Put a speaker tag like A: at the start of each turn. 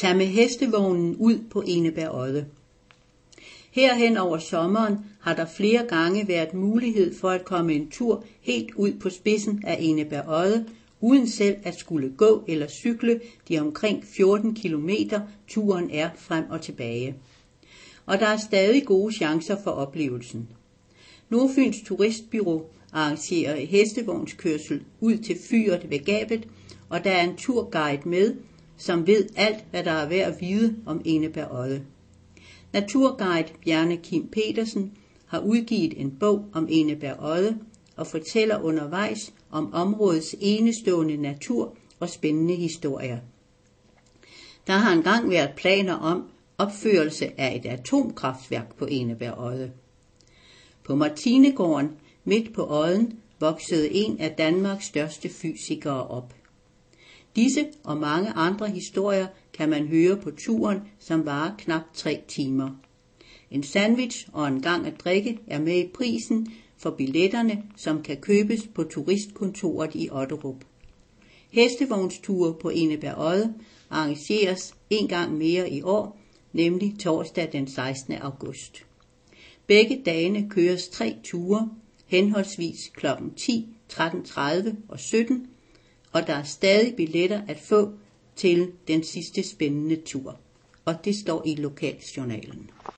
A: Tag med hestevognen ud på Eneberg Odde. Herhen over sommeren har der flere gange været mulighed for at komme en tur helt ud på spidsen af Eneberg Odde, uden selv at skulle gå eller cykle de omkring 14 kilometer turen er frem og tilbage. Og der er stadig gode chancer for oplevelsen. Nordfyns Turistbyrå arrangerer hestevognskørsel ud til fyret ved Gabet, og der er en turguide med, som ved alt, hvad der er værd at vide om Eneberg Odde. Naturguide Bjarne Kim Petersen har udgivet en bog om Eneberg Odde og fortæller undervejs om områdets enestående natur og spændende historier. Der har engang været planer om opførelse af et atomkraftværk på Eneberg Odde. På Martinegården midt på odden voksede en af Danmarks største fysikere op. Disse og mange andre historier kan man høre på turen, som varer knap 3 timer. En sandwich og en gang at drikke er med i prisen for billetterne, som kan købes på turistkontoret i Otterup. Hestevognsture på Eneberg Odde arrangeres en gang mere i år, nemlig torsdag den 16. august. Begge dagene køres 3 ture, henholdsvis kl. 10, 13.30 og 17, og der er stadig billetter at få til den sidste spændende tur. Og det står i lokaljournalen.